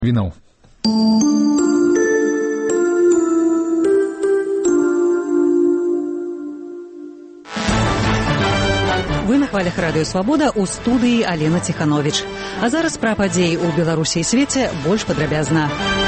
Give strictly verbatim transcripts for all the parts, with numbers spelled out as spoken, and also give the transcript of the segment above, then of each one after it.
Вінаў. Вы на хвалях радыё «Свабода», у студыі Алена Ціхановіч. А зараз пра падзеі ў Беларусі і свеце больш падрабязна.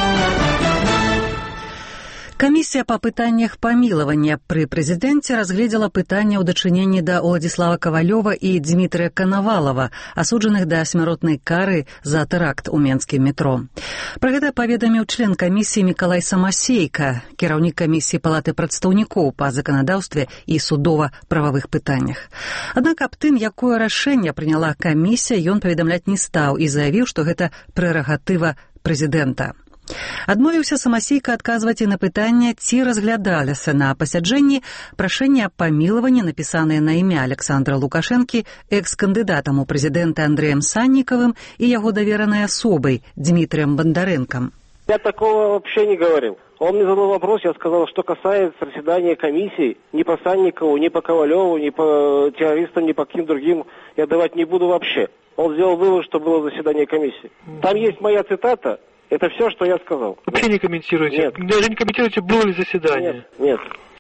Камісія па пытаннях памілавання пры прэзідэнце разгледзела пытанне ў дачыненні да Уладзіслава Кавалёва і Дзмітрыя Канавалава, асуджаных да смяротнай кары за тэракт у менскім метро. Пра гэта паведаміў член камісіі Мікалай Самасейка, кіраўнік камісіі Палаты прадстаўнікоў па заканадаўстве і судова-прававых пытаннях. Аднак аб тым, якое рашэнне прыняла камісія, ён паведамляць не стаў і заявіў, што гэта прэрагатыва прэзідэнта. Адмовіўся Самасейка адказваць і на пытанне, ці разглядаліся на пасяджэнні прашэнне аб памілаванні, напісанае на імя Александра Лукашэнкі экс-кандыдатам у прэзідэнты Андрэем Саннікавым і яго даверанай асобай Дмітрием Бондаренком. Я такого вообще не говорил. Он мне задал вопрос, я сказал, что касается заседания комиссии, ни по Санникову, ни по Ковалеву, ни по террористам, ни по каким другим я давать не буду вообще. Он сделал вывод, что было заседание комиссии. Там есть моя цитата. Это все, что я сказал. Вообще не комментируйте. Нет. Даже не комментируйте, было ли заседание. Нет, нет.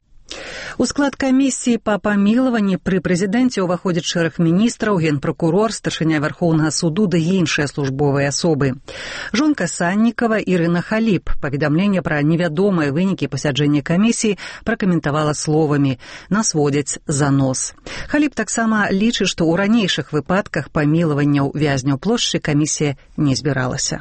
У склад камісіі па памілаванні пры прэзідэнце ўваходзіць шэраг міністраў, генпракурор, старшыня Вярхоўнага суду ды іншыя службовыя асобы. Жонка Саннікава Ірына Халіп паведамленне пра невядомыя вынікі пасяджэння камісіі пракаментавала словамі «нас водзяць за нос». Халіп таксама лічыць, што ў ранейшых выпадках памілаванняў вязняў плошчы камісія не збіралася.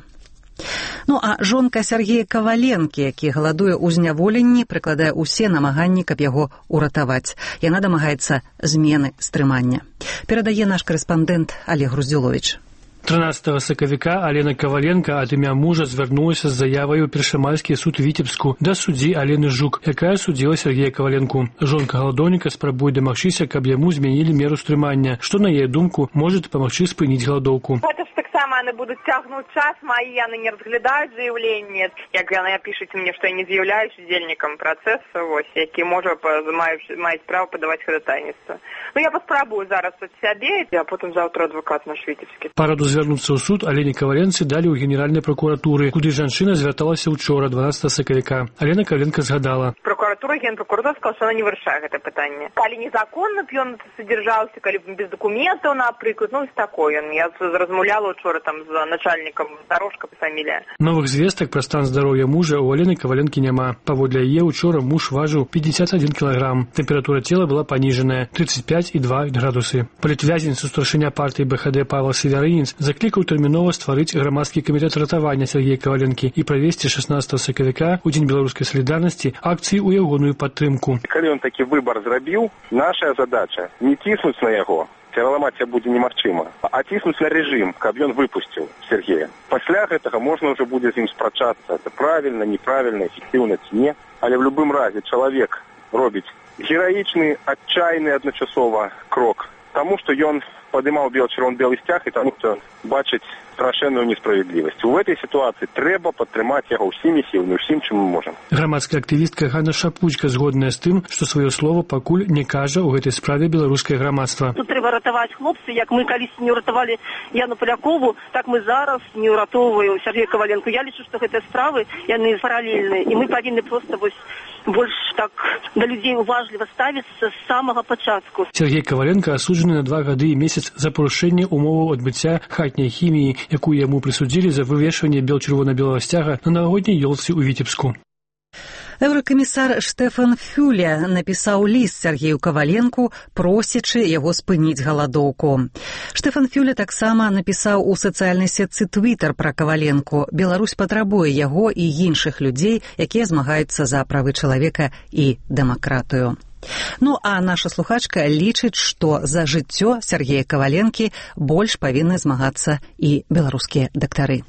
Ну а жонка Сергея Каваленкі, які галадуе ў зняволенні, прыкладае ўсе намаганні, каб яго уратаваць. Яна дамагаецца змены стрымання. Перадае наш корэспандэнт Олег Груздзіловіч. тринадцатого сакавіка Алена Каваленка ад імя мужа звярнулася з заявай у Першамайскі суд Віцебску да суддзі Алены Жук, якая судзіла Сергея Каваленку. Жонка галадоўніка спрабуе дамагчыся, каб яму змянілі меру стрымання, што, на яе думку, можа памагчы спыніць галадоўку. Гэта ж таксама яны будуць цягнуць час, мои яны не разглядаюць заявленне, як яны пішуць мне, што я не з'яўляюсь удзельнікам працэсу, вось, які можа маюць права падаваць хадайніцтва. Ну я паспрабую зараз ад сябе, а потым заўтра адвакат наш Віцебскі. Параду звярнуцца ў суд Алене Каваленцы далі ў Генеральнай пракуратуры, куды жанчына звярталася учора, дванадцатага сакавіка. Алена Каваленка згадала. Прокуратура, генпрокуратура сказала, што она не вырашае гэта пытанне. Калі незаконна б ён садзяржаўся, калі без дакументаў, напрыклад, ну, такое. Я размаўляла учора там з начальнікам Дорожка па фамілія. Новых звестак пра стан здароўя мужа ў Алены Каваленкі няма. Паводле яе учора муж важыў пятьдесят один кілаграм. Тэмпература цела была паніжаная тридцать пять и два градусы. Палітвязень, старшыня партыі бэ ха дэ Павел Северынец заклікаў тэрмінова стварыць грамадскі камітэт ратавання Сергея Каваленкі і правесці шаснаццатага сакавіка ў дзень беларускай салідарнасці акцыі ў ягоную падтрымку. Калі ён такі выбар зрабіў, наша задача не ціснуць на яго, пераламаць будзе немагчыма, а ціснуць на рэжым, каб ён выпусціў Сергея. Пасля гэтага можна ўжо будзе з ім спрачацца, это правільна, неправільна, эфектыўна ці не, але в любым разе чалавек робіць гераічны, адчайны адначасова крок, таму што ён падымаў бел-чырвон-белы сцяг і таму, што бачыць страшэнную несправядлівасць. У гэтай сітуацыі трэба падтрымаць яго ўсімі сіламі, усім, чым мы можам. Грамадская актывістка Ганна Шапуцька згодная з тым, што сваё слова пакуль не кажа ў гэтай справе беларускае грамадства. Тут трэба ратаваць хлопцы, як мы калісьці не ўратавалі Яну Палякову, так мы зараз не ўратоўваем Сергея Каваленку. Я лічу, што гэтыя справы, яны паралельныя, і мы павінны проста вось больш так да людзей уважліва ставіцца з самага пачатку. Сергей Каваленка асуджаны на два гады і месяц за парушэнне умоваў адбыцця хатняй хіміі, якую яму прысудзілі за вывешванне бел-чырвона-белага сцяга на навагодняй ёлцы ў Віцебску. Еўракамісар Штефан Фюле напісаў ліст Сергею Каваленку, просячы яго спыніць галадоўку. Штефан Фюле таксама напісаў у сацыяльнай сетцы Твітер пра Каваленку. Беларусь патрабуе яго і іншых людзей, якія змагаюцца за правы чалавека і дэмакратыю. Ну а наша слухачка лічыць, што за жыццё Сергея Каваленкі больш павінны змагацца і беларускія дактары.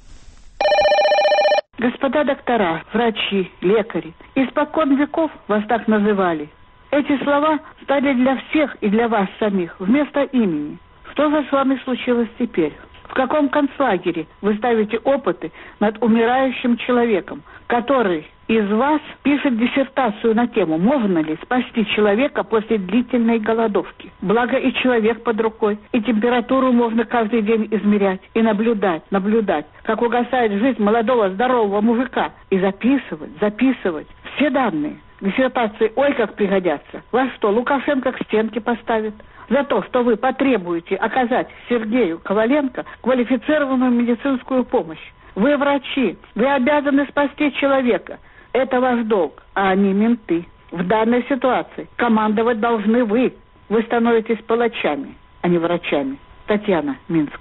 Господа доктора, врачи, лекари, испокон веков вас так называли. Эти слова стали для всех и для вас самих вместо имени. Что же с вами случилось теперь? В каком концлагере вы ставите опыты над умирающим человеком, который из вас пишет диссертацию на тему «Можно ли спасти человека после длительной голодовки?» Благо и человек под рукой, и температуру можно каждый день измерять, и наблюдать, наблюдать, как угасает жизнь молодого здорового мужика, и записывать, записывать все данные. Диссертации ой как пригодятся. Вас что, Лукашенко к стенке поставит? За то, что вы потребуете оказать Сергею Коваленко квалифицированную медицинскую помощь. Вы врачи, вы обязаны спасти человека. Это ваш долг, а они менты. В данной ситуации командовать должны вы. Вы становитесь палачами, а не врачами. Татьяна, Минск.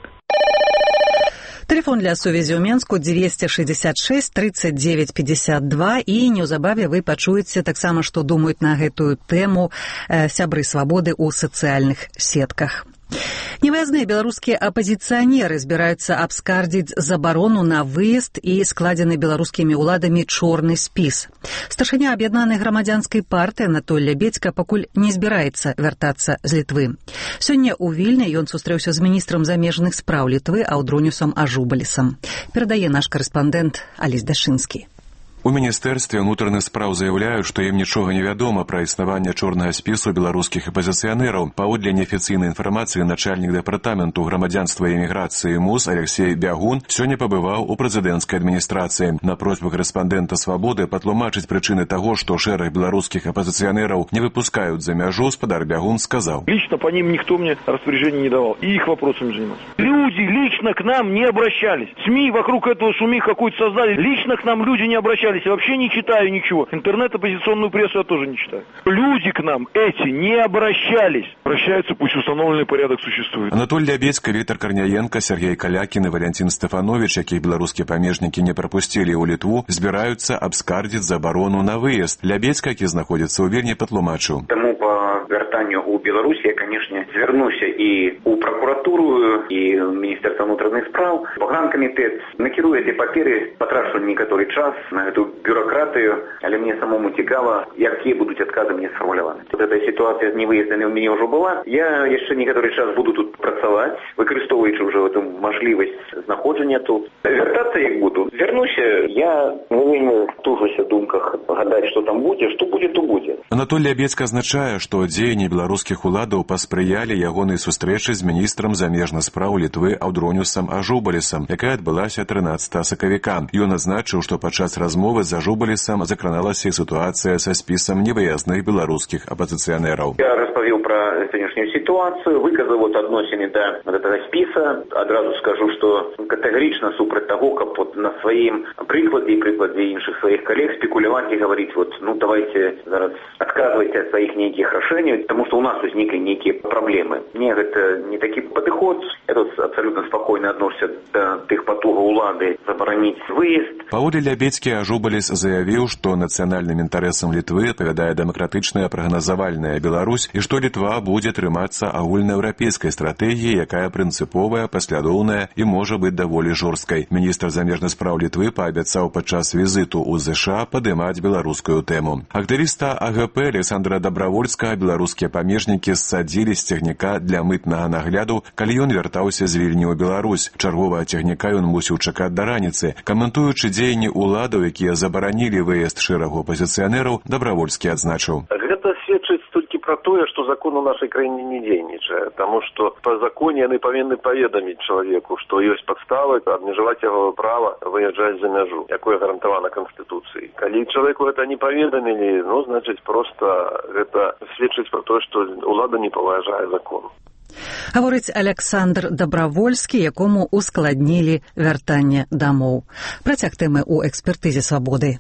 Телефон для сувязі ў Менску двести шестьдесят шесть тридцать девять пятьдесят два, і неўзабаве вы пачуеце таксама, што думаюць на гэтую тэму э, сябры свабоды ў сацыяльных сетках. Невыязныя беларускія апазіцыянеры збіраюцца абскардзіць забарону на выезд і складзены беларускімі ўладамі чорны спіс. Старшыня аб'яднанай грамадзянскай партыі Анатоль Лябедзька пакуль не збіраецца вяртацца з Літвы. Сёння ў Вільні ён сустрэўся з міністрам замежных спраў Літвы Аўдронюсам Ажубалісам. Перадае наш карэспандэнт Алесь Дашынскі. У міністэрстве ўнутраных спраў заяўляюць, што ім нічога не вядома пра існаванне чорнага спісу беларускіх апазіцыянераў. Паводле неафіцыйнай інфармацыі начальнік дэпартаменту грамадзянства і эміграцыі МУС Алексей Бягун сёння пабываў у прэзідэнцкай адміністрацыі. На просьбу карэспандэнта «Свабоды» патлумачыць прычыны таго, што шэраг беларускіх апазіцыянераў не выпускаюць за мяжу, спадар Бягун сказаў: «Лично по ним никто мне распоряжений не давал, и их вопросами занимался. Люди лично к нам не обращались. СМИ вокруг этого шуми какой-то создали. Лично к нам люди не обращались. Я вообще не читаю ничего. Интернет, оппозиционную прессу я тоже не читаю. Люди к нам эти не обращались. Обращаются, пусть установленный порядок существует». Анатоль Лябедзька, Віктор Карняенко, Сергей Калякін і Валентин Стефанович, якіх беларускія памежнікі не прапусцілі ў Літву, збіраюцца абскардзіць забарону на выезд. Лябедзька, які знаходзіцца ў Вільні, патлумачыў: «Тому по вяртанню у Беларусь я, конечно, звернуся и у прокуратуру, и в Министерство внутренних справ. Погранкомитет накирує ці папери, потрачу некоторий час на эту бюрократию, але мне самому цікаво, які будуть відкази мені сформулювати. Вот эта ситуація з невиїзненням у мене вже була. Я ще некоторий час буду тут працювати, використовуючи вже цю можливість знаходження тут. Вертатися як буду. Вернуся, я не вельми тужуся в думках гадати, що там буде, що буде, то буде». Анатоль Лябедзька азначае, што дзеянні беларускіх уладаў паспрыялі ягонай сустрэчы з міністрам замежных спраў Літвы Аўдронюсам Ажубалісам, якая адбылася трынаццатага сакавіка. Ён адзначыў, што падчас размовы з Ажубалісам закраналася і сітуацыя са спісам невыязных беларускіх апазіцыянераў. Я распавёў пра сённяшнюю сітуацыю, выказаў вот адносіны да гэтага спіса. Адразу скажу, што катэгарычна супраць таго, каб вот на сваім прыкладзе і прыкладзе іншых сваіх калег спекуляваць і гаварыць, вот, ну давайте зараз адказвайце ад сваіх нейкіх рашэнняў, таму што у нас узніклі нейкія праблемы. Мне гэта не такі падыход. Я тут абсалютна спакойна адношуся да тых патугаў улады забараніць выезд. Паводле Лябедзькі, Ажубаліс заявіў, што нацыянальным інтарэсам Літвы адпавядае дэмакратычная прагназавальная Беларусь і што Літва будзе трымацца агульнаеўрапейскай стратэгіі, якая прынцыповая, паслядоўная і можа быць даволі жорсткай. Міністр замежных спраў Літвы паабяцаў падчас візіту ў ЗША падымаць беларускую тэму. Актывіста АГП Александра Добравольска беларускія памежнікі ссадзілі з цягніка для мытнага нагляду, калі ён вяртаўся з Вільні ў Беларусь. Чарговага цягніка ён мусіў чакаць да раніцы. Каментуючы дзеянні ўладаў, якія забаранілі выезд шэрагу апазіцыянераў, Добравольскі адзначыў: «Гэта сведчыць толькі пра тое, што закон у нашай краіне не дзейнічае, таму што па законе яны павінны паведаміць чалавеку, што ёсць падставы абмежаваць яго права выязджаць за мяжу, якое гарантавана Канстытуцыяй. Калі чалавеку гэта не паведамілі, ну, значыць, проста гэта сведчыць пра тое, што ўлада не паважае закон». Гаворыць Александр Добравольскі, якому ускладнілі вяртанне дамоў. Працяг тэмы ў экспертызе «Свабоды».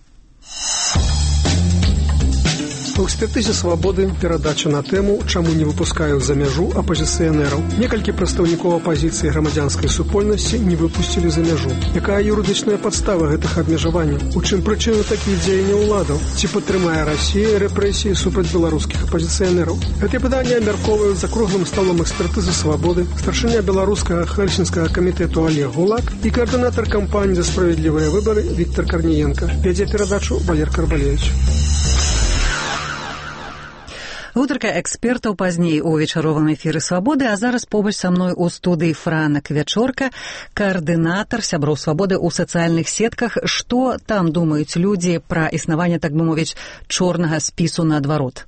У экспертызе «Свабоды» перадача на тэму «Чаму не выпускаюць за мяжу апазіцыянераў». Некалькі прадстаўнікоў апазіцыі грамадзянскай супольнасці не выпусцілі за мяжу. Якая юрыдычная падстава гэтых абмежаванняў? У чым прычына такіх дзеянняў уладаў? Ці падтрымае Расія рэпрэсіі супраць беларускіх апазіцыянераў? Гэтыя пытанні абмяркоўваюць за круглым сталом экспертызы «Свабоды» старшыня беларускага хельсінскага камітэту Олег Гулак і каардынатар кампаніі за справядлівыя выбары Віктор Карняенко. Вядзе перадачу Валер Карбалевич. Гутарка экспертаў пазней у вечаровым эфіры «Свабоды», а зараз побач са мной у студыі Франак Вячорка, каардынатар сяброў «Свабоды» ў сацыяльных сетках. Што там думаюць людзі пра існаванне, так бы мовіць, чорнага спісу наадварот?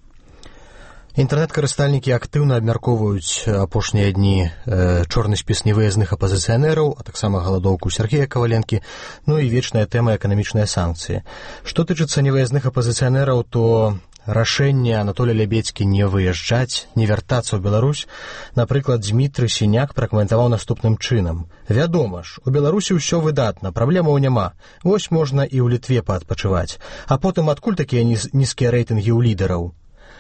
Інтэрнэт-карыстальнікі актыўна абмяркоўваюць апошнія дні э, чорны спіс невыязных апазіцыянераў, а таксама галадоўку Сергея Каваленкі, ну і вечная тэма эканамічныя санкцыі. Што тычыцца невыязных апазіцыянераў, то рашэнне Анатолія Лябедзькі не выязджаць, не вяртацца ў Беларусь, напрыклад, Дзмітрый Сіняк пракаментаваў наступным чынам. Вядома ж, у Беларусі ўсё выдатна, праблемаў няма. Вось можна і ў Літве паадпачываць. А потым адкуль такія низ, нізкія рэйтынгі ў лідараў?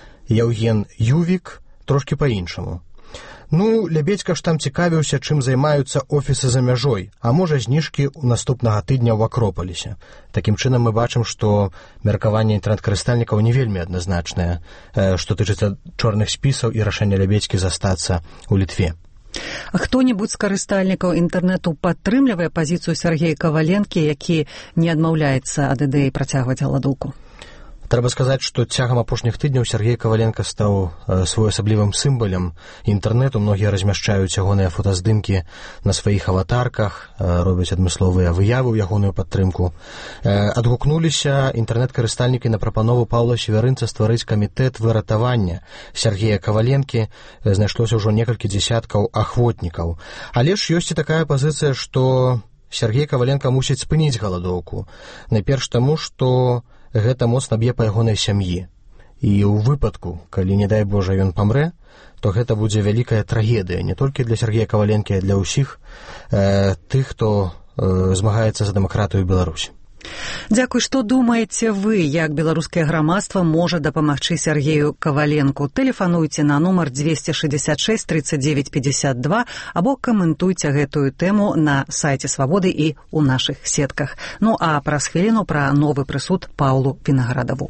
Яўген Ювік трошкі па-іншаму. Ну, Лябедзька ж там цікавіўся, чым займаюцца офісы за мяжой, а можа зніжкі ў наступнага тыдня ў Акропалісе. Такім чынам мы бачым, што меркаванне інтэрнэт-карыстальнікаў не вельмі адназначнае, што тычыцца чорных спісаў і рашэння Лябедзькі застацца ў Літве. А хто-небудзь з карыстальнікаў інтэрнэту падтрымлівае пазіцыю Сергея Каваленкі, які не адмаўляецца ад ідэі працягваць галадоўку? Трэба сказаць, што цягам апошніх тыдняў Сергей Каваленка стаў э, своеасаблівым сімвалам інтэрнэту. Многія размяшчаюць ягоныя фотаздымкі на сваіх аватарках, э, робяць адмысловыя выявы ў ягоную падтрымку. Э, адгукнуліся інтэрнэт-карыстальнікі на прапанову Паўла Северынца стварыць камітэт выратавання Сергея Каваленкі. Э, знайшлося ўжо некалькі дзесяткаў ахвотнікаў. Але ж ёсць і такая пазіцыя, што Сергей Каваленка мусіць спыніць галадоўку. Найперш таму, што гэта моцна б'е па ягонай сям'і. І ў выпадку, калі, не дай Божа, ён памрэ, то гэта будзе вялікая трагедыя не толькі для Сергея Каваленкі, а для ўсіх э, тых, хто э, змагаецца за дэмакратыю ў Беларусі. Дзякуй, што думаеце вы, як беларускае грамадства можа дапамагчы Сергею Каваленку? Тэлефануйце на нумар двести шестьдесят шесть тридцать девять пятьдесят два або каментуйце гэтую тэму на сайце Свабоды і ў нашых сетках. Ну а праз хвіліну пра новы прысуд Паўлу Вінаградаву.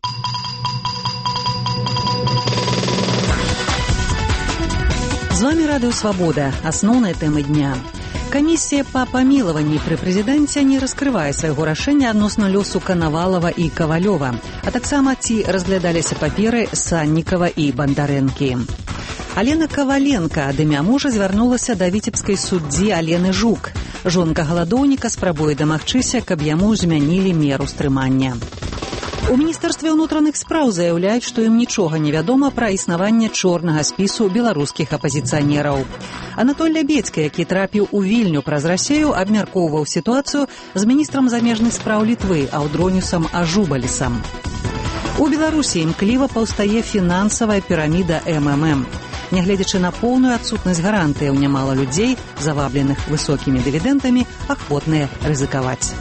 З вами Радыё Свабода. Асноўныя тэмы дня. Камісія па памілаванні пры прэзідэнце не раскрывае свайго рашэння адносна лёсу Канавалава і Кавалёва, а таксама ці разглядаліся паперы Саннікава і Бандарэнкі. Алена Каваленка ад імя мужа звярнулася да віцебскай суддзі Алены Жук. Жонка галадоўніка спрабуе дамагчыся, каб яму змянілі меру стрымання. У Міністэрстве ўнутраных спраў заяўляюць, што ім нічога не вядома пра існаванне чорнага спісу беларускіх апазіцыянераў. Анатоль Лябедзькі, які трапіў у Вільню праз Расею, абмяркоўваў сітуацыю з міністрам замежных спраў Літвы Аўдронюсам Ажубалісам. У Беларусі імкліва паўстае фінансавая піраміда эм эм эм. Нягледзячы на поўную адсутнасць гарантыяў, нямала людзей, завабленых высокімі дывідэнтамі, ахвотныя рызыкаваць.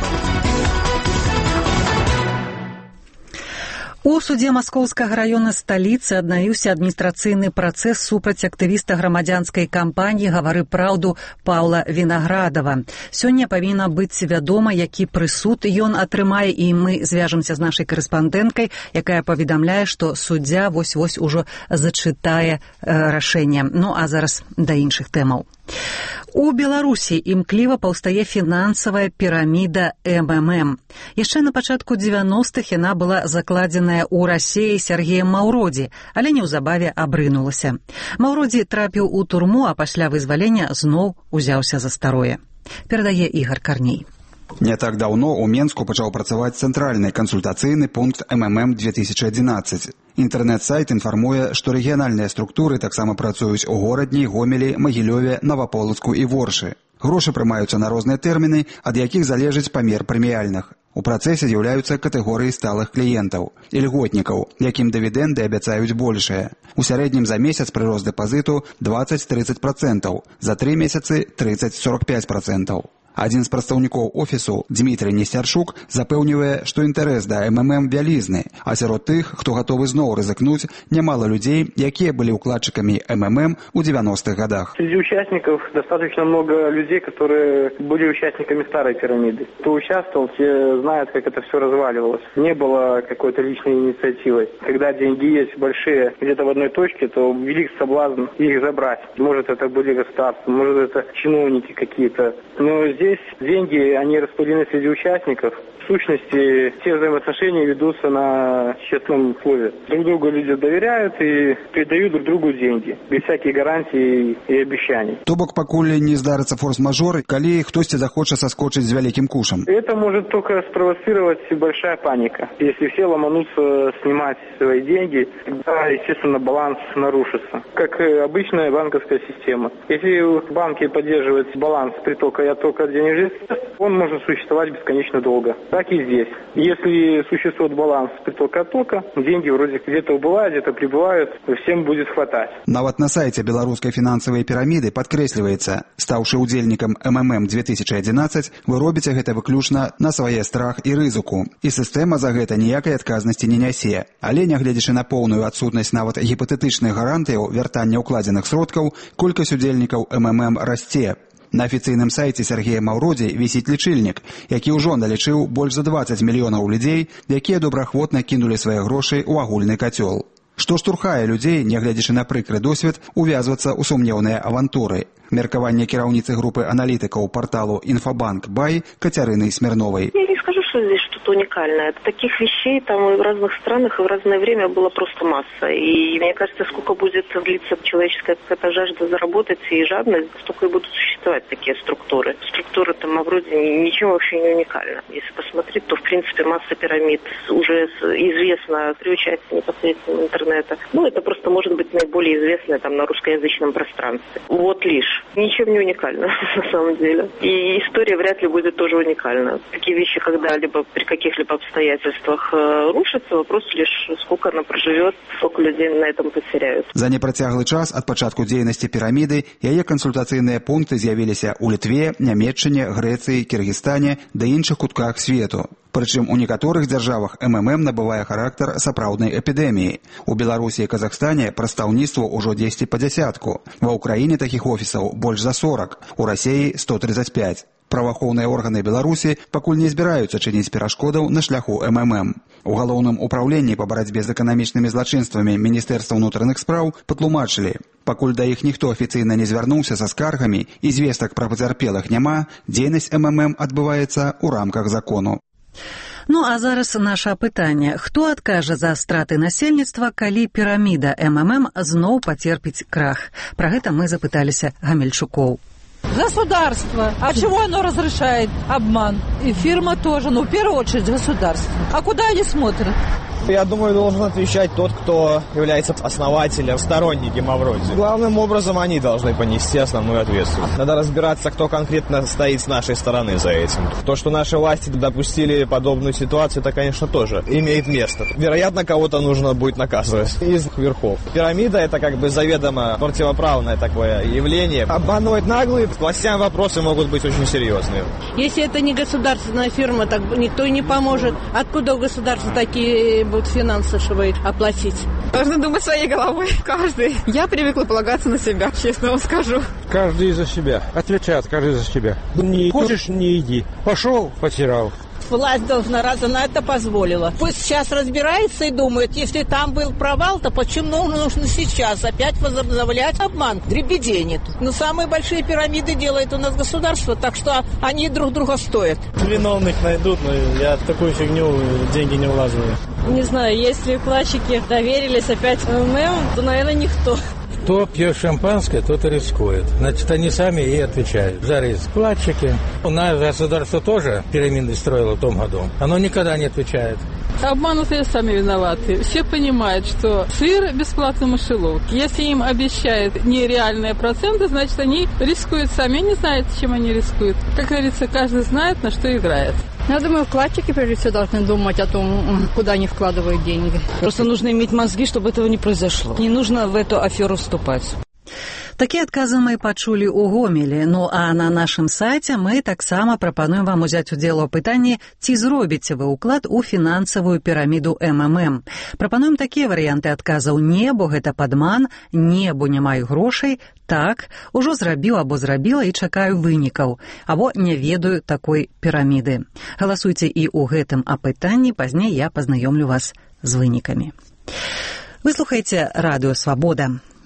У судзе Маскоўскага раёна сталіцы аднавіўся адміністрацыйны працэс супраць актывіста грамадзянскай кампаніі «Гавары праўду» Паўла Вінаградава. Сёння павінна быць вядома, які прысуд ён атрымае, і мы звяжемся з нашай карэспандэнткай, якая паведамляе, што суддзя вось-вось ужо зачытае э, рашэнне. Ну а зараз да іншых тэмаў. У Беларусі імкліва паўстае фінансавая піраміда эм эм эм. Яшчэ на пачатку дзевяностых яна была закладзеная ў Расеі Сергеем Маўродзі, але неўзабаве абрынулася. Маўродзі трапіў у турму, а пасля вызвалення зноў узяўся за старое. Перадае Ігар Карней. Не так даўно ў Менску пачаў працаваць цэнтральны кансультацыйны пункт эм эм эм две тысячи одиннадцать. Інтэрнэт-сайт інфармуе, што рэгіянальныя структуры таксама працуюць у Горадні, Гомелі, Магілёве, Наваполацку і Воршы. Грошы прымаюцца на розныя тэрміны, ад якіх залежыць памер прэміяльных. У працэсе з'яўляюцца катэгорыі сталых кліентаў і льготнікаў, якім дывідэнды абяцаюць большыя. У сярэднім за месяц прырост дэпазіту двадцать-тридцать процентаў, за тры месяцы тридцать-сорок пять процентаў. Адзін з прадстаўнікоў офісу, Дзмітрый Несцярчук, запэўнівае, што інтарэс да эм эм эм вялізны, а сярод тых, хто гатовы зноў рызыкнуць, нямала людзей, якія были укладчиками эм эм эм у девяностых годах. Среди участников достаточно много людей, которые были участниками старой пирамиды. Кто участвовал, те знают, как это все разваливалось. Не было какой-то личной инициативы. Когда деньги есть большие где-то в одной точке, то велик соблазн их забрать. Может, это были государства, может, это чиновники какие-то. Но здесь здесь деньги, они распределены среди участников. В сущности, все взаимоотношения ведутся на честном слове. Друг другу люди доверяют и передают друг другу деньги, без всяких гарантий и обещаний. То бок, пакуль не здарыцца форс-мажор, калі хтосьці захоча соскочить с великим кушем. Это может только спровоцировать большая паника. Если все ломанутся снимать свои деньги, тогда, естественно, баланс нарушится. Как обычная банковская система. Если банки поддерживают баланс притока и оттока денежных средств, он может существовать бесконечно долго. Так и здесь. Если существует баланс притока и оттока, деньги вроде где-то убывают, где-то прибывают, всем будет хватать. Нават на сайте беларускай фінансавай піраміды падкрэсліваецца, стаўшы удзельнікам эм эм эм две тысячи одиннадцать, вы робіце гэта выключна на свае страх і рызыку. І сістэма за гэта ніякай адказнасці не нясе. Але, нягледзячы на поўную адсутнасць нават гіпатэтычных гарантыяў вяртання ўкладзеных сродкаў, колькасць удзельнікаў эм эм эм расце. На афіцыйным сайце Сергея Маўродзі вісіць лічыльнік, які ўжо налічыў больш за двадцать мільёнаў людзей, якія добраахвотна кінулі свае грошы ў агульны кацёл. Што штурхае людзей, нягледзячы на прыкры досвед, увязвацца ў сумнеўныя авантуры. Меркаванне кіраўніцы групы аналітыкаў порталу «Инфобанк Бай» Катерины Смирновой. Я не скажу, что здесь что-то уникальное. Таких вещей там и в разных странах, и в разное время было просто масса. И мне кажется, сколько будет длиться человеческая какая-то жажда заработать и жадность, столько и будут существовать такие структуры. Структура там вроде ничего вообще не уникально. Если посмотреть, то в принципе масса пирамид уже известна при участии непосредственно интернета. Ну, это просто может быть наиболее известное там на русскоязычном пространстве. Вот лишь. Ничем не уникально, на самом деле. И история вряд ли будет тоже уникальна. Такие вещи когда-либо при каких-либо обстоятельствах рушатся. Вопрос лишь, сколько она проживет, сколько людей на этом потеряют. За непрацяглы час ад пачатку дзейнасці піраміды яе кансультацыйныя пункты з'явіліся ў Літве, Нямецчыне, Грэцыі, Кіргізстане да іншых кутках свету. Прычым у некаторых дзяржавах эм эм эм набывае характар сапраўднай эпідэміі. У Беларусі і Казахстане прадстаўніцтва ўжо дзесяць па дзясятку. Ва ўкраіне такіх офісаў больш за сорок, у Расіі сто тридцать пять. Праваахоўныя органы Беларусі пакуль не збіраюцца чыніць перашкодаў на шляху эм эм эм. У галоўным управленні па барацьбе з эканамічнымі злачынствамі Міністэрства ўнутраных спраў патлумачылі, пакуль да іх ніхто афіцыйна не звярнуўся са скаргамі і звестак пра пацярпелых няма, дзейнасць эм эм эм адбываецца ў рамках закону. Ну, а зараз наше пытанне. Хто адкажа за страты насельніцтва, калі піраміда эм эм эм зноў пацерпіць крах? Пра гэта мы запыталіся Гамельчукоў. Государство. А чего оно разрешает обман? И фирма тоже, ну, в первую очередь, государство. А куда они смотрят? Я думаю, должен отвечать тот, кто является основателем, сторонники Мавродзи. Главным образом они должны понести основную ответственность. Надо разбираться, кто конкретно стоит с нашей стороны за этим. То, что наши власти допустили подобную ситуацию, это, конечно, тоже имеет место. Вероятно, кого-то нужно будет наказывать из верхов. Пирамида – это как бы заведомо противоправное такое явление. Обманывать наглые, властям вопросы могут быть очень серьезные. Если это не государственная фирма, так никто и не поможет. Откуда у государства такие будут финансы, чтобы оплатить? Должны думать своей головой, каждый. Я привыкла полагаться на себя, честно вам скажу. Каждый за себя. Отвечает каждый за себя. Не хочешь, не иди. Пошел, потерял. Власть должна, раз она это позволила. Пусть сейчас разбирается и думает, если там был провал, то почему нужно сейчас опять возобновлять обман? Дребеденит. Но самые большие пирамиды делает у нас государство, так что они друг друга стоят. Виновных найдут, но я в такую фигню деньги не влаживаю. Не знаю, если вкладчики доверились опять эм эм эм, то, наверное, никто. Кто пьет шампанское, тот и рискует. Значит, они сами и отвечают за риск. Вкладчики. У нас государство тоже пирамиды строило в том году. Оно никогда не отвечает. Обманутые сами виноваты. Все понимают, что сыр бесплатно в мышеловке. Если им обещают нереальные проценты, значит, они рискуют сами. Не знают, чем они рискуют. Как говорится, каждый знает, на что играет. Я думаю, вкладчики, прежде всего, должны думать о том, куда они вкладывают деньги. Просто нужно иметь мозги, чтобы этого не произошло. Не нужно в эту аферу вступать. Такія адказы мы пачулі ў Гомелі. Ну а на нашым сайце мы таксама прапануем вам узяць удзел у пытанні, ці зробіце вы ўклад у фінансавую піраміду эм эм эм. Прапануем такія варыянты адказаў: не, бо гэта падман, не, бо не маю грошай, так, ужо зрабіў або зрабіла і чакаю вынікаў, або не ведаю такой піраміды. Галасуйце і ў гэтым апытанні, пазней я пазнаёмлю вас з вынікамі. Вы слухаеце радыё «Свабода».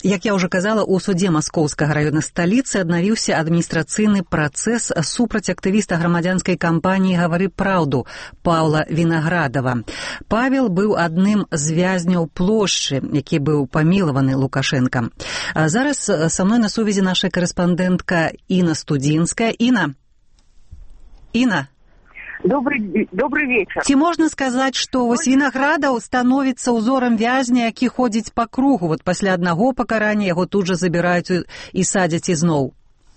Як я ўжо казала, у судзе Маскоўскага раёна сталіцы аднавіўся адміністрацыйны працэс супраць актывіста грамадзянскай кампаніі «Гавары праўду» Паўла Вінаградава. Павел быў адным з вязняў плошчы, які быў памілаваны Лукашенко. А зараз са мной на сувязі наша корэспандэнтка Інна Студзінская. Інна? Інна? Добрый, добрый вечер. Ці можна сказаць, што вось Вінаградаў становіцца ўзорам вязня, які ходзіць па кругу, вот пасля аднаго пакарання яго тут жа забіраюць і садзяць ізноў?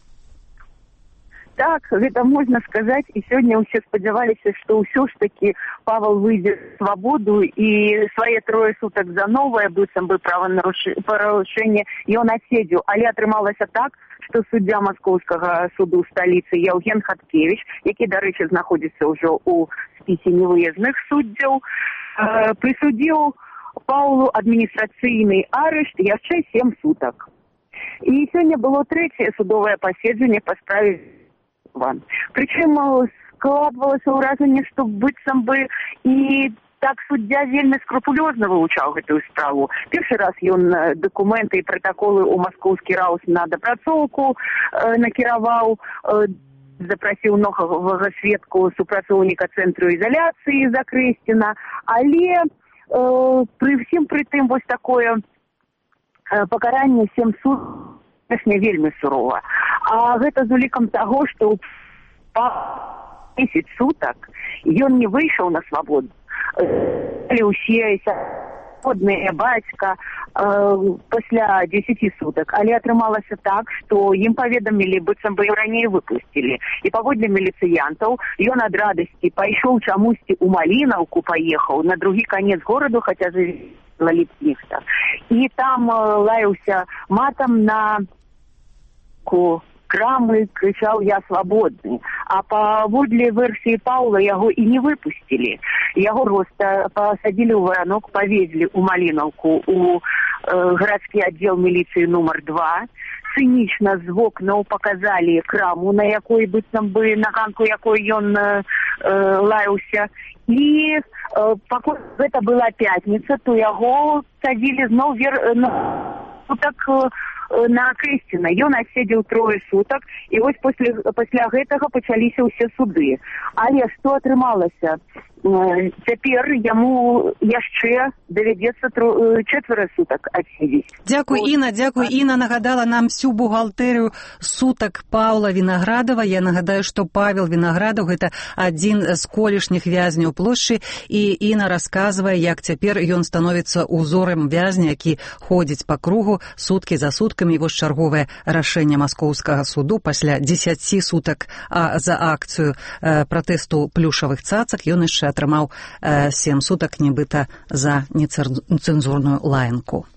Так, гэта можна сказаць, і сёння ўсе спадзяваліся, што ўсё ж такі Павел выйдзе ў свабоду і свае трое сутак за новае, быццам бы правапарушэнне ён адседзеў. Але атрымалася так, што суддзя Маскоўскага суду сталіцы Яўген Хаткевіч, які, дарэчы, знаходзіцца ўжо ў спісе невыездных суддзяў, э, прысудзіў Паўлу адміністрацыйны арышт яшчэ сем сутак. І сёння было трэцяе судовае паседжанне па справе. Прычым складвалася ўражанне, што быццам бы і так суддзя вельмі скрупулёзна вывучаў гэтую справу. Першы раз ён дакументы і пратаколы ў маскоўскі раус на дапрацоўку э, накіраваў, э, запрасіў новага сведку супрацоўніка цэнтру ізаляцыі Закрэсціна, але э, пры всім пры тым вось такое э, пакаранне сем сутак не вельмі сурова. А гэта з улікам таго, што па дзесяць сутак ён не выйшаў на свабоду. Усе свабодныя бацька э, пасля дзесяці сутак, але атрымалася так, што ім паведамілі, быццам бы раней выпусцілі. І паводле міліцыянтаў ён ад радасці пайшоў чамусьці ў Малінаўку, паехаў на другі канец гораду, хаця жыве Ліпнехта. І там э, лаяўся матам на крамы, крычаў «Я свабодны». А паводле версіі Паўла яго і не выпусцілі. Яго проста пасадзілі ў варанок, павезлі ў Малінаўку у э, гарадскі аддзел міліцыі нумар два. Цынічна з вокнаў паказалі краму, на якой быццам бы на ганку якой ён э, лаяўся. І э, пакуль гэта была пятніца, то яго садзілі зноў вер... на... так э, на Крэсціна. Ён адседзеў трое сутак, і вось пасля, пасля гэтага пачаліся ўсе суды. Але што атрымалася? Цяпер яму яшчэ давядзецца чацвера сутак адседзець. Дзякуй, Інна, дзякуй. Інна нагадала нам всю бухгалтэрыю сутак Паўла Вінаградава. Я нагадаю, што Павел Вінаградаў гэта адзін з колішніх вязняў плошчы, і Інна расказвае, як цяпер ён становіцца узорам вязня, які ходзіць па кругу суткі за суткамі. І вось чарговае рашэнне Маскоўскага суду пасля дзесяці сутак а за акцыю э, пратэсту плюшавых цацак ён яшчэ атрымаў э, сем сутак нібыта за нецэнзурную лаянку.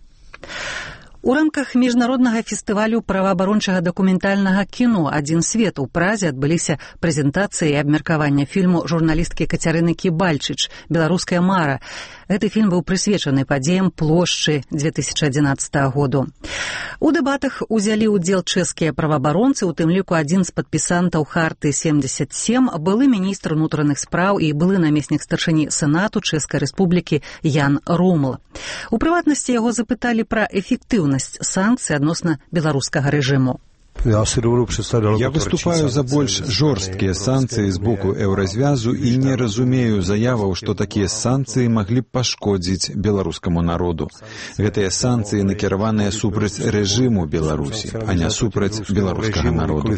У рамках міжнароднага фестывалю праваабарончага дакументальнага кіно «Адзін свет» у Празе адбыліся прэзентацыі і абмеркавання фільму журналісткі Кацярыны Кібальчыч «Беларуская мара». Гэты фільм быў прысвечаны падзеям плошчы две тысячы адзінаццатага году. У дэбатах узялі ўдзел чэшскія праваабаронцы, у тым ліку адзін з падпісантаў Харты семьдесят семь, былы міністр унутраных спраў і былы намеснік старшыні Сенату Чэшскай Рэспублікі Ян Румл. У прыватнасці яго запыталі пра эфектыўнасць санкцый адносна беларускага рэжыму. Я выступаю за больш жорсткія санкцыі з боку еўразвязу і не разумею заяваў, што такія санкцыі маглі б пашкодзіць беларускаму народу. Гэтыя санкцыі накіраваныя супраць рэжыму Беларусі, а не супраць беларускага народу.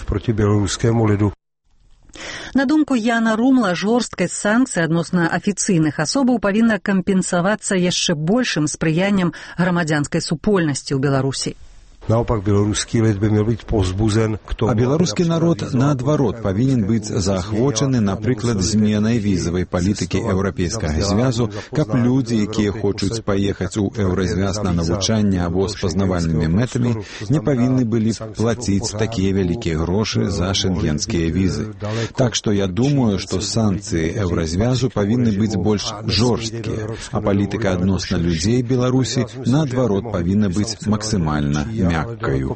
На думку Яна Румла, жорсткасць санкцый адносна афіцыйных асобаў павінна кампенсавацца яшчэ большым спрыяннем грамадзянскай супольнасці ў Беларусі. Наопак, беларускі лід бы меў быць позбудзен. А беларускі народ, наадварот, павінен быць заахвочаны, напрыклад, зменай візавай палітыкі Еўрапейскага звязу, каб людзі, якія хочуць паехаць у еўразвяз на навучанне або з пазнавальнымі мэтамі, не павінны былі плаціць такія вялікія грошы за шэнгенскія візы. Так што я думаю, што санкцыі еўразвязу павінны быць больш жорсткія, а палітыка адносна людзей Беларусі, наадварот, павінна быць максімальна мяккаю.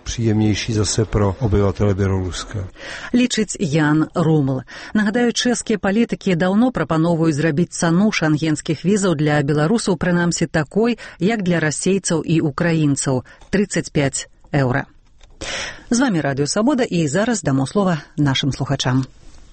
Лічыць Ян Румл. Нагадаю, чэшскія палітыкі даўно прапановваюць зрабіць цану шангенскіх візаў для беларусаў прынамсі такой, як для расейцаў і украінцаў – тридцать пять еўра. З вами Радио Свобода, и зараз дамо слова нашим слухачам.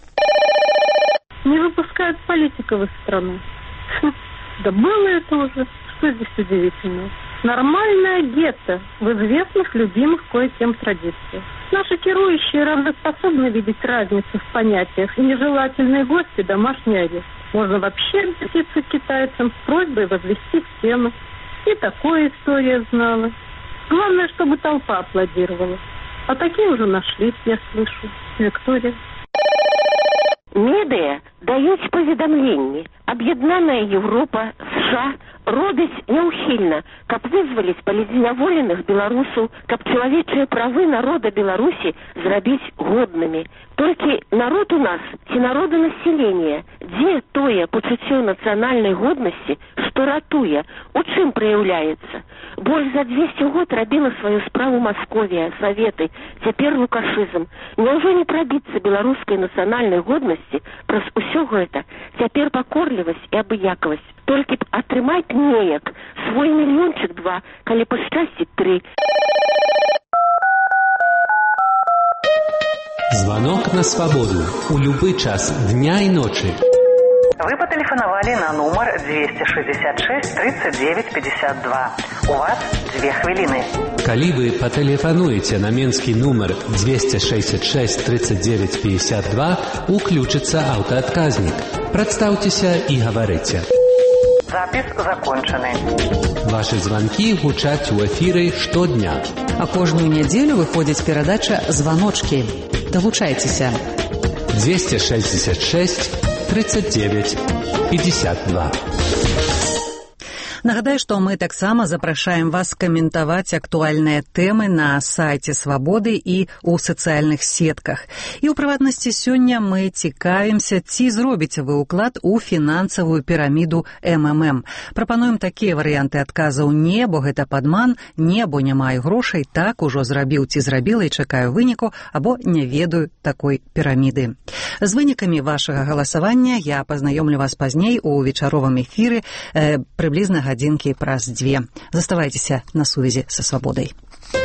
Не выпускают политиков из страны. Да было это уже. Что здесь удивительного? Нормальное гетто в известных, любимых кое-кем традициях. Наши керующие равноспособны видеть разницу в понятиях и нежелательные гости, домашний арест. Можно вообще обратиться к китайцам с просьбой возвести стену. И такое история знала. Главное, чтобы толпа аплодировала. А такие уже нашлись, я слышу. Виктория. Медыя даюць паведамленні. Аб'яднаная Европа, США робяць няўхільна, каб вызваліць палізняволеных беларусаў, каб чалавечыя правы народа Беларусі зрабіць годнымі. Толькі народ у нас ці народанаселение, дзе тое пачуццё нацыянальнай годнасці, што ратуе, у чым праяўляецца? Больш за двести год рабіла сваю справу Масковія, Саветы, цяпер лукашызм. Няўжо не прабіцца беларускай нацыянальнай годнасці праз усё гэта, цяпер пакорлівасць і абыякавасць. Толькі б атрымаць неяк свой мільёнчык два, калі пашчасціць тры. Звонок на свободу у любой час дня и ночи. Вы потелефоновали на номер двести шестьдесят шесть тридцать девять пятьдесят два. У вас две хвилины. Коли вы потелефонуете на менский номер двести шестьдесят шесть тридцать девять пятьдесят два, уключится автоотказник. Представьтесь и говорите. Запись закончены. Ваши звонки гучать у эфиры штодня. А кожную неделю выходит передача «Звоночки». Долучайтесь. двести шестьдесят шесть тридцать девять пятьдесят два. Нагадаю, што мы таксама запрашаем вас каментаваць актуальныя тэмы на сайце Свабоды і ў сацыяльных сетках. І ў прыватнасці сёння мы цікавімся, ці зробіце вы ўклад у фінансавую піраміду эм эм эм. Прапануем такія варыянты адказаў: не, бо гэта падман, не, бо не маю грошай, так, ужо зрабіў ці зрабіла і чакаю выніку, або не ведаю такой піраміды. З вынікамі вашага галасавання я пазнаёмлю вас пазней у вечаровым эфіры э, прыблізна гадзінкі праз дзве. Заставайцеся на сувязі са Свабодай.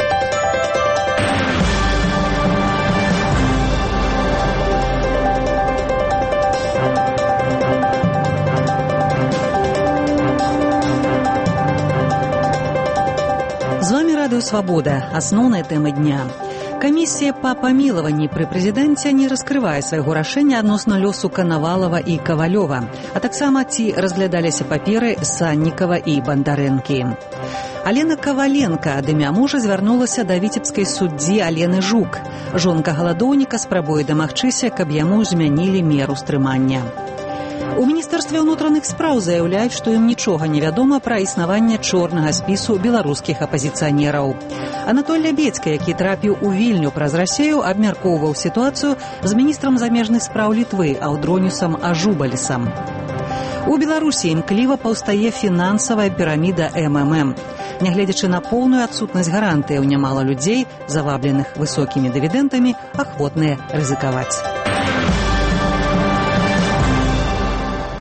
З вами Радио Свобода. Асноўная тэма дня. Камісія па памілаванні пры прэзідэнце не раскрывае свайго рашэння адносна лёсу Канавалава і Кавалёва, а таксама ці разглядаліся паперы Саннікава і Бандарэнкі. Алена Каваленка ад імя мужа звярнулася да віцебскай суддзі Алены Жук. Жонка галадоўніка спрабуе дамагчыся, каб яму змянілі меру стрымання. У Міністэрстве ўнутраных спраў заяўляюць, што ім нічога не вядома пра існаванне чорнага спісу беларускіх апазіцыянераў. Анатоль Лябедзька, які трапіў у Вільню праз Расею, абмяркоўваў сітуацыю з міністрам замежных спраў Літвы Аўдронюсам Ажубалісам. У Беларусі імкліва паўстае фінансавая піраміда эм эм эм. Нягледзячы на поўную адсутнасць гарантыяў, нямала людзей, завабленых высокімі дывідэнтамі, ахвотныя рызыкаваць.